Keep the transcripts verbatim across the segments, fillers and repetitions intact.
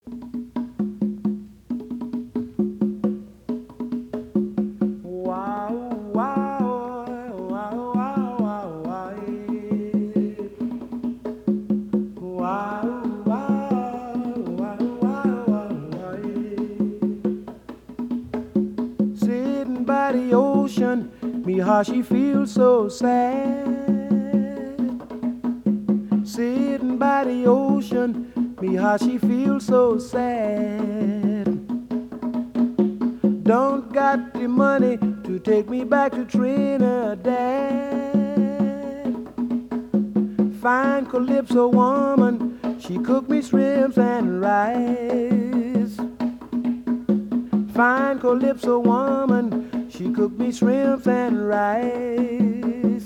Wow, wow, wow, wow, wow, wow, yeah. Wow, wow, wow, wow, wow, wow, yeah. Sitting by the ocean, me how she feels so sad. Sitting by the ocean, me how she feels so sad. Don't got the money to take me back to Trinidad. Fine Calypso woman, she cooked me shrimps and rice. Fine Calypso woman, she cooked me shrimps and rice.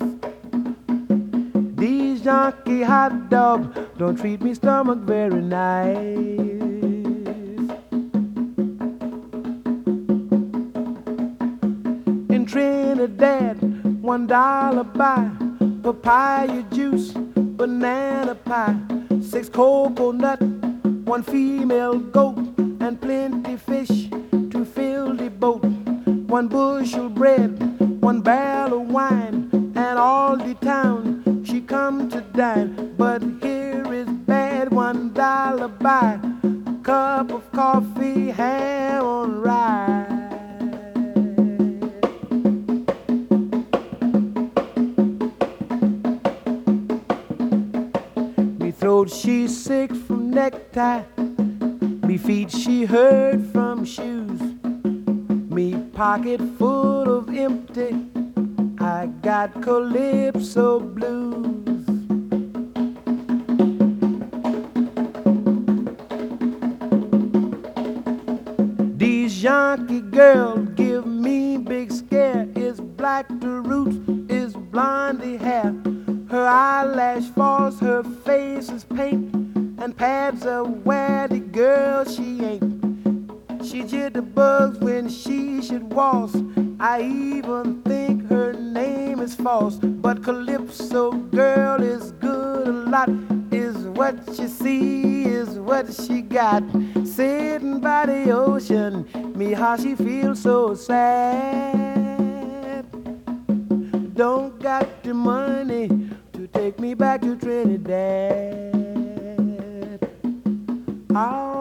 These Yankee hot dogs don't treat me stomach very nice. In Trinidad, one dollar buy papaya juice, banana pie, six coconut, one female goat, and plenty fish to fill the boat. One bushel bread, one barrel of wine, and all the town she come to dine. But here is bad, one dollar buy cup of coffee, ham on rye. Me throat she sick from necktie, me feet she hurt from shoes, me pocket full of empty, I got calypso blues. These Yankee girls give me big scare. Is black the roots, is blondie hair. Her eyelash falls, her face is paint, and pads are where the girl she ain't. She jitterbugs when she should waltz. I even think her name is false. But Calypso girl is good a lot. Is what you see, is what she got. Sitting by the ocean, me how she feels so sad. Don't got the money to take me back to Trinidad. Oh,